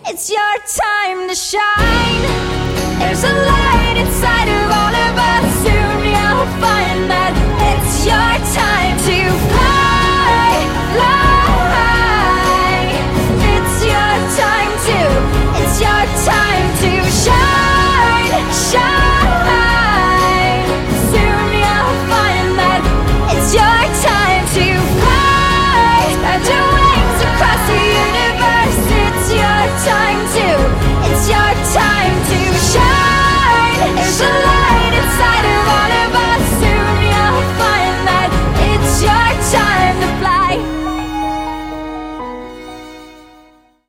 It's your time to shine. There's a light inside of all of us. Soon you'll find that it's your time to